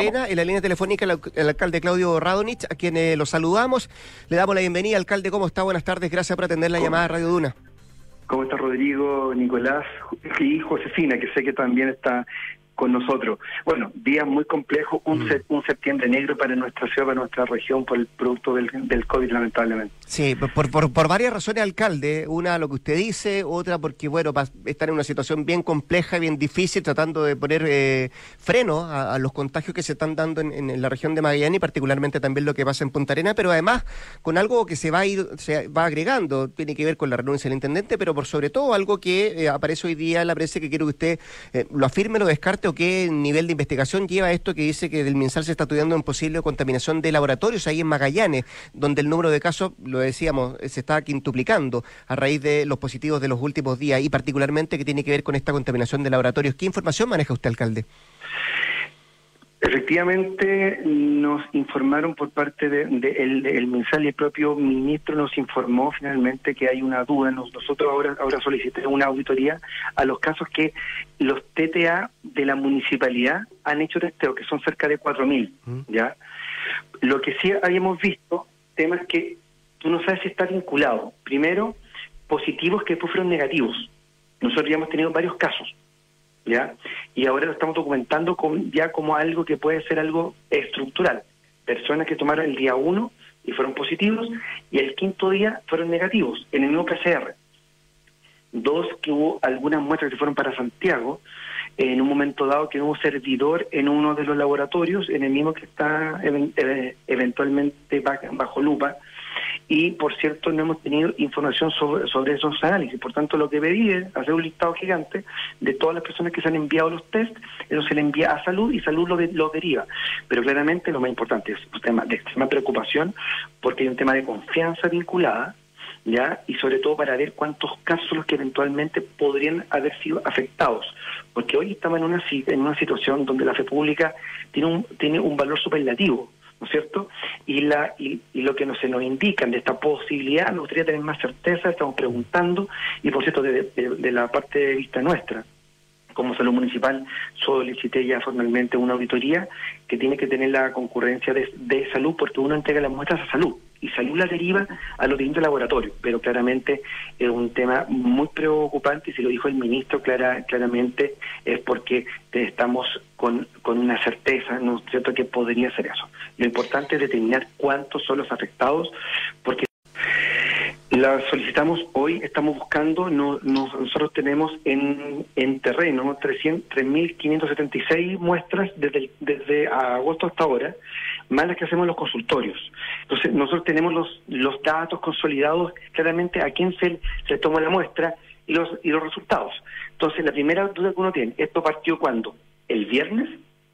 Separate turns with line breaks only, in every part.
Arenas. En la línea telefónica el alcalde Claudio Radonich, a quien lo saludamos. Le damos la bienvenida. Alcalde, ¿cómo está? Buenas tardes. Gracias por atender la llamada de Radio Duna.
¿Cómo está Rodrigo, Nicolás y Josefina, que sé que también está con nosotros? Bueno, día muy complejo, un septiembre negro para nuestra ciudad, para nuestra región, por el producto del COVID, lamentablemente.
Sí, por varias razones, alcalde. Una, lo que usted dice; otra, porque, bueno, estar en una situación bien compleja y bien difícil, tratando de poner freno a los contagios que se están dando en la región de Magallanes, y particularmente también lo que pasa en Punta Arenas, pero además con algo que se va agregando. Tiene que ver con la renuncia del intendente, pero por sobre todo algo que aparece hoy día en la prensa, que quiero que usted lo afirme, lo descarte, o qué nivel de investigación lleva esto, que dice que del MinSal se está estudiando en posible contaminación de laboratorios ahí en Magallanes, donde el número de casos, lo decíamos, se está quintuplicando a raíz de los positivos de los últimos días, y particularmente que tiene que ver con esta contaminación de laboratorios. ¿Qué información maneja usted, alcalde?
Efectivamente, nos informaron por parte del MinSal, y el propio ministro nos informó finalmente que hay una duda. Nosotros ahora solicitamos una auditoría a los casos que los TTA de la municipalidad han hecho testeo, que son cerca de 4.000, ¿ya? Lo que sí habíamos visto, temas que tú no sabes si está vinculado. Primero, positivos que después fueron negativos. Nosotros ya hemos tenido varios casos, ¿ya? Y ahora lo estamos documentando ya como algo que puede ser algo estructural. Personas que tomaron el día 1 y fueron positivos, y el quinto día fueron negativos, en el mismo PCR. 2, que hubo algunas muestras que fueron para Santiago, en un momento dado que hubo servidor en uno de los laboratorios, en el mismo que está eventualmente bajo lupa. Y, por cierto, no hemos tenido información sobre esos análisis. Por tanto, lo que pedí es hacer un listado gigante de todas las personas que se han enviado los test. Eso se le envía a Salud, y Salud lo deriva. Pero claramente lo más importante es un tema de extrema preocupación, porque hay un tema de confianza vinculada, ¿ya? Y sobre todo para ver cuántos casos son los que eventualmente podrían haber sido afectados. Porque hoy estamos en una situación donde la fe pública tiene un valor superlativo, ¿no es cierto? Y lo que se nos indican de esta posibilidad, nos gustaría tener más certeza. Estamos preguntando, y por cierto, de la parte de vista nuestra, como Salud Municipal, solicité ya formalmente una auditoría que tiene que tener la concurrencia de Salud, porque uno entrega las muestras a Salud, y Salud las deriva a los distintos laboratorios. Pero claramente es un tema muy preocupante, y si lo dijo el ministro claramente es porque estamos con una certeza, ¿no es cierto?, que podría ser eso. Lo importante es determinar cuántos son los afectados, porque la solicitamos hoy, estamos buscando, nosotros tenemos en terreno 3.576 muestras desde agosto hasta ahora, más las que hacemos en los consultorios. Entonces, nosotros tenemos los datos consolidados claramente a quién se toma la muestra y los resultados. Entonces, la primera duda que uno tiene: ¿esto partió cuándo? ¿El viernes?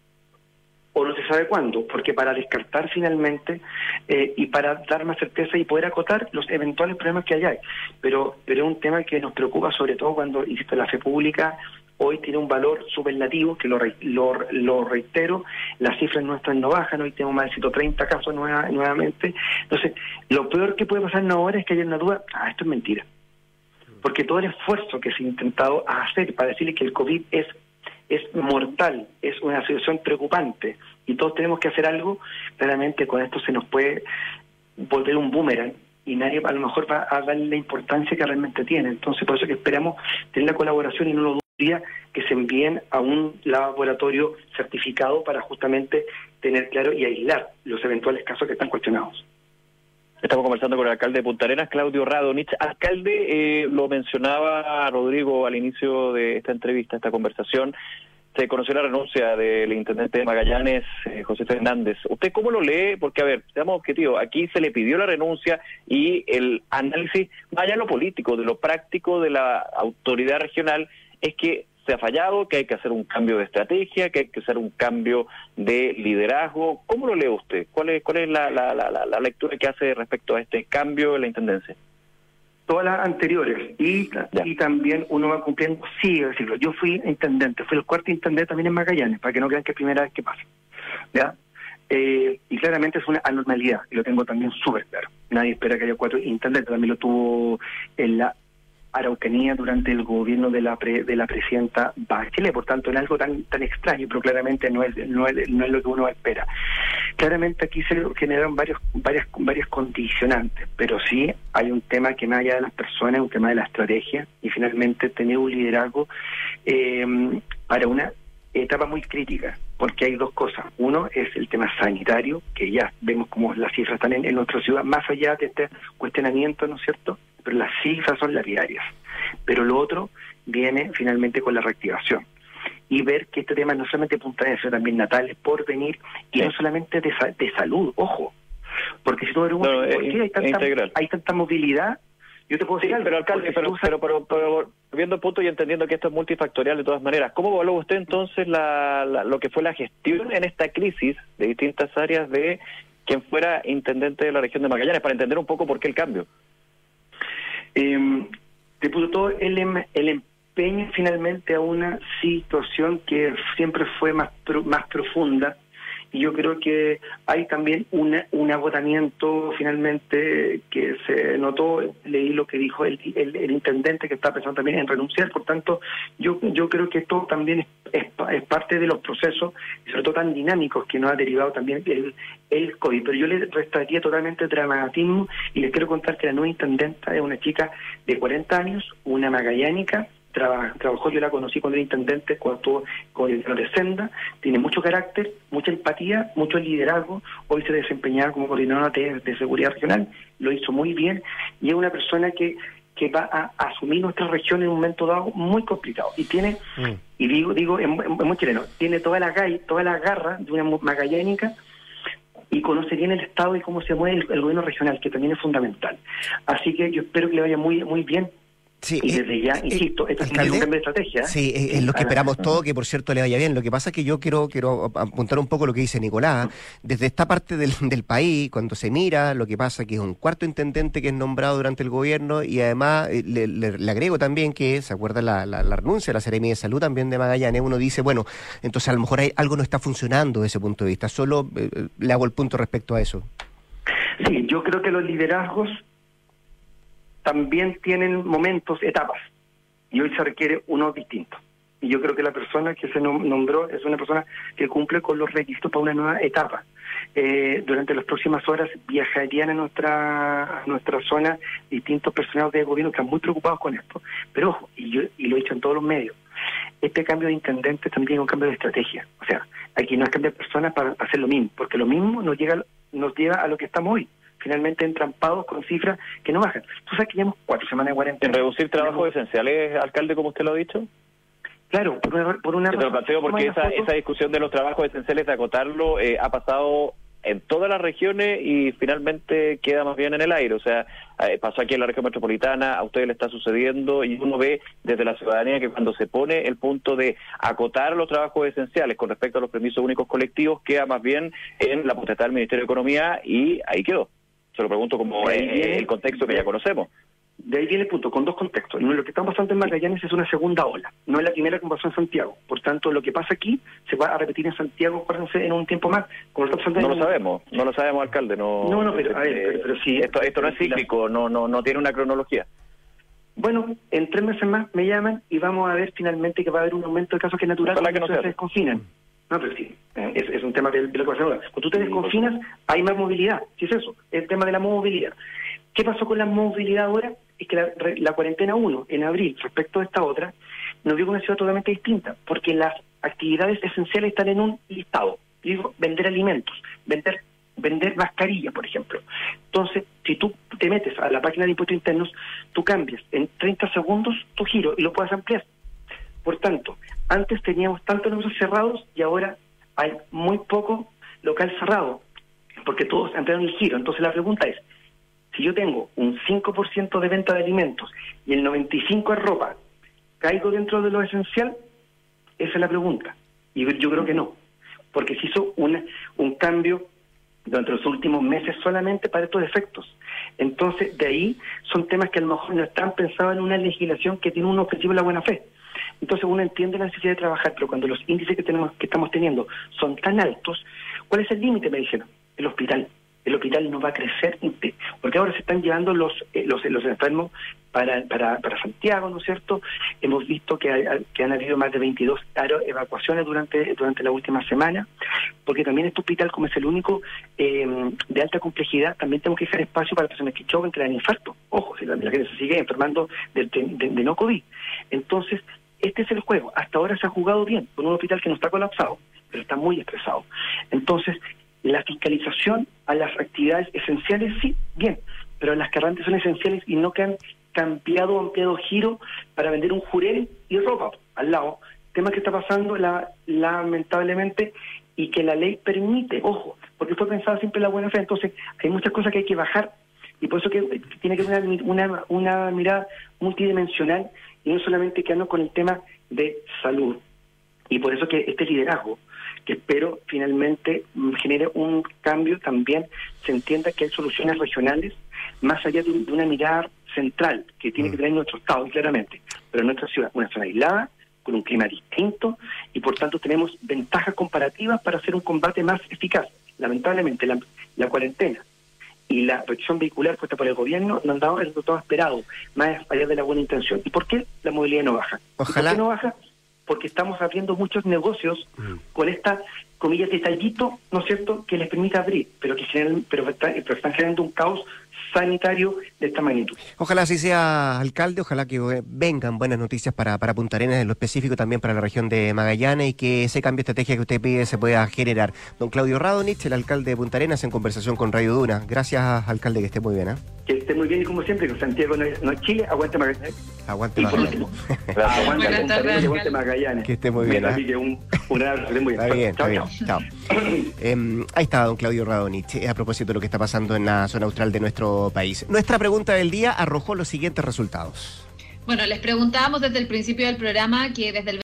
¿O no se sabe cuándo? Porque para descartar finalmente y para dar más certeza y poder acotar los eventuales problemas que hay. Pero es un tema que nos preocupa, sobre todo cuando, insisto, la fe pública hoy tiene un valor superlativo, que lo reitero, las cifras nuestras no bajan, hoy tenemos más de 130 casos nuevamente. Entonces, lo peor que puede pasar ahora es que haya una duda: esto es mentira. Porque todo el esfuerzo que se ha intentado hacer para decirle que el COVID es mortal, es una situación preocupante, y todos tenemos que hacer algo, claramente con esto se nos puede volver un boomerang, y nadie a lo mejor va a darle la importancia que realmente tiene. Entonces, por eso que esperamos tener la colaboración, y no lo dudaría que se envíen a un laboratorio certificado para justamente tener claro y aislar los eventuales casos que están cuestionados.
Estamos conversando con el alcalde de Punta Arenas, Claudio Radonich. Alcalde, lo mencionaba Rodrigo al inicio de esta entrevista, esta conversación. Se conoció la renuncia del intendente de Magallanes, José Fernández. ¿Usted cómo lo lee? Porque, a ver, seamos objetivos, aquí se le pidió la renuncia, y el análisis, más allá de lo político, de lo práctico de la autoridad regional, es que se ha fallado, que hay que hacer un cambio de estrategia, que hay que hacer un cambio de liderazgo. ¿Cómo lo lee usted? ¿Cuál es la lectura que hace respecto a este cambio en la intendencia?
Todas las anteriores, y también uno va cumpliendo, sí, decirlo. Yo fui intendente, fui el cuarto intendente también en Magallanes, para que no crean que es primera vez que pasa, ¿ya? Y claramente es una anormalidad, y lo tengo también súper claro. Nadie espera que haya 4 intendentes, también lo tuvo Araucanía durante el gobierno de la presidenta Bachelet, por tanto en algo tan extraño, pero claramente no es lo que uno espera. Claramente aquí se generaron varias condicionantes, pero sí hay un tema que más allá de las personas, un tema de la estrategia y finalmente tener un liderazgo para una etapa muy crítica, porque hay dos cosas. Uno es el tema sanitario, que ya vemos como las cifras están en nuestra ciudad, más allá de este cuestionamiento, ¿no es cierto? Pero las cifras son lapidarias. Pero lo otro viene finalmente con la reactivación. Y ver que este tema no solamente Punta Arenas, sino también Natales, Porvenir, y no solamente de salud, ojo. Porque si tú preguntas, ¿por qué hay tanta movilidad? Yo te puedo decir algo,
pero alcalde, pero viendo el punto y entendiendo que esto es multifactorial de todas maneras, ¿cómo evalúa usted entonces lo que fue la gestión en esta crisis de distintas áreas de quien fuera intendente de la región de Magallanes, para entender un poco por qué el cambio?
Te puso todo el empeño finalmente a una situación que siempre fue más profunda, y yo creo que hay también un agotamiento finalmente que se notó. Leí lo que dijo el intendente, que está pensando también en renunciar. Por tanto, yo creo que esto también es parte de los procesos, y sobre todo tan dinámicos, que nos ha derivado también el COVID. Pero yo le restaría totalmente dramatismo, y les quiero contar que la nueva intendenta es una chica de 40 años, una magallánica. Trabajó, yo la conocí cuando era intendente, cuando estuvo con el de Senda, tiene mucho carácter, mucha empatía, mucho liderazgo. Hoy se desempeñaba como coordinadora de seguridad regional, lo hizo muy bien, y es una persona que va a asumir nuestra región en un momento dado muy complicado, y tiene, y digo es muy chileno, tiene toda la garra de una magallánica, y conoce bien el Estado y cómo se mueve el gobierno regional, que también es fundamental. Así que yo espero que le vaya muy, muy bien.
Sí,
y desde ya, insisto, esto es un cambio de estrategia.
Sí, es lo que esperamos todo, que por cierto le vaya bien. Lo que pasa es que yo quiero apuntar un poco lo que dice Nicolás. Desde esta parte del país, cuando se mira, lo que pasa es que es un cuarto intendente que es nombrado durante el gobierno, y además le agrego también que, ¿se acuerda la renuncia de la Seremi de Salud también de Magallanes? Uno dice, bueno, entonces a lo mejor algo no está funcionando desde ese punto de vista. Solo le hago el punto respecto a eso.
Sí, yo creo que los liderazgos también tienen momentos, etapas, y hoy se requiere uno distinto. Y yo creo que la persona que se nombró es una persona que cumple con los requisitos para una nueva etapa. Durante las próximas horas viajarían a nuestra zona distintos personajes del gobierno que están muy preocupados con esto. Pero ojo, y lo he dicho en todos los medios, este cambio de intendente también es un cambio de estrategia. O sea, aquí no es cambiar personas para hacer lo mismo, porque lo mismo nos lleva a lo que estamos hoy. Finalmente entrampados con cifras que no bajan. Tú sabes que llevamos 4 semanas de cuarentena.
¿En reducir trabajos esenciales, alcalde, como usted lo ha dicho?
Claro, por una
razón. Te lo planteo porque esa discusión de los trabajos esenciales, de acotarlo, ha pasado en todas las regiones y finalmente queda más bien en el aire. O sea, pasó aquí en la región metropolitana, a ustedes le está sucediendo, y uno ve desde la ciudadanía que cuando se pone el punto de acotar los trabajos esenciales con respecto a los permisos únicos colectivos, queda más bien en la potestad del Ministerio de Economía, y ahí quedó. Se lo pregunto como el contexto que ya conocemos.
De ahí viene el punto, con dos contextos. Lo que está pasando en Magallanes es una segunda ola, no es la primera que pasó en Santiago. Por tanto, lo que pasa aquí se va a repetir en Santiago, acuérdense, en un tiempo más. Como está pasando
no lo sabemos, alcalde. No,
pero a ver, pero sí.
Esto no es cíclico, no tiene una cronología.
Bueno, en 3 meses más me llaman y vamos a ver finalmente que va a haber un aumento de casos que es natural cuando se desconfinan. No, pero sí, es un tema de lo que pasa ahora. Cuando tú te desconfinas, hay más movilidad. ¿Sí es eso? El tema de la movilidad. ¿Qué pasó con la movilidad ahora? Es que la cuarentena 1, en abril, respecto a esta otra, nos dio una ciudad totalmente distinta, porque las actividades esenciales están en un listado. Digo, vender alimentos, vender mascarillas, por ejemplo. Entonces, si tú te metes a la página de impuestos internos, tú cambias en 30 segundos tu giro y lo puedes ampliar. Por tanto, antes teníamos tantos negocios cerrados y ahora hay muy poco local cerrado, porque todos ampliaron el giro. Entonces la pregunta es, si yo tengo un 5% de venta de alimentos y el 95% es ropa, ¿caigo dentro de lo esencial? Esa es la pregunta. Y yo creo que no, porque se hizo un cambio durante los últimos meses solamente para estos efectos. Entonces, de ahí son temas que a lo mejor no están pensados en una legislación que tiene un objetivo de la buena fe. Entonces uno entiende la necesidad de trabajar, pero cuando los índices que estamos teniendo son tan altos, ¿cuál es el límite? Me dijeron, el hospital. El hospital no va a crecer, porque ahora se están llevando los enfermos para Santiago, ¿no es cierto? Hemos visto que han habido más de 22 evacuaciones durante la última semana, porque también este hospital, como es el único de alta complejidad, también tenemos que dejar espacio para personas que chocan, que le dan infarto. Ojo, si la gente se sigue enfermando de no COVID. Entonces, este es el juego. Hasta ahora se ha jugado bien, con un hospital que no está colapsado, pero está muy estresado. Entonces, la fiscalización a las actividades esenciales, sí, bien, pero las que realmente son esenciales y no que han cambiado o ampliado giro para vender un jurel y ropa al lado. Tema que está pasando lamentablemente y que la ley permite, ojo, porque fue pensada siempre la buena fe. Entonces hay muchas cosas que hay que bajar y por eso que tiene que haber una mirada multidimensional y no solamente quedarnos con el tema de salud. Y por eso que este liderazgo, que espero finalmente genere un cambio, también se entienda que hay soluciones regionales más allá de una mirada central que tiene que tener nuestro Estado, claramente, pero en nuestra ciudad, una zona aislada, con un clima distinto, y por tanto tenemos ventajas comparativas para hacer un combate más eficaz. Lamentablemente, la cuarentena y la restricción vehicular puesta por el gobierno no han dado el resultado esperado, más allá de la buena intención. ¿Y por qué la movilidad no baja?
Ojalá.
¿Y por qué no baja? Porque estamos abriendo muchos negocios con esta, comillas, detallito, ¿no es cierto?, que les permite abrir, pero están generando un caos sanitario de esta magnitud.
Ojalá así sea, alcalde, ojalá que vengan buenas noticias para Punta Arenas, en lo específico también para la región de Magallanes, y que ese cambio de estrategia que usted pide se pueda generar. Don Claudio Radonich, el alcalde de Punta Arenas, en conversación con Radio Duna. Gracias, alcalde, que esté muy bien.
Que esté muy bien, y como siempre, que Santiago no es Chile, aguante Magallanes.
Aguante
Magallanes. Aguante Punta Arenas y aguante Magallanes.
Que esté muy bien.
Así que un abrazo, muy bien.
Está bien. Chao. Ahí está don Claudio Radonich, a propósito de lo que está pasando en la zona austral de nuestro país. Nuestra pregunta del día arrojó los siguientes resultados.
Bueno, les preguntábamos desde el principio del programa que desde el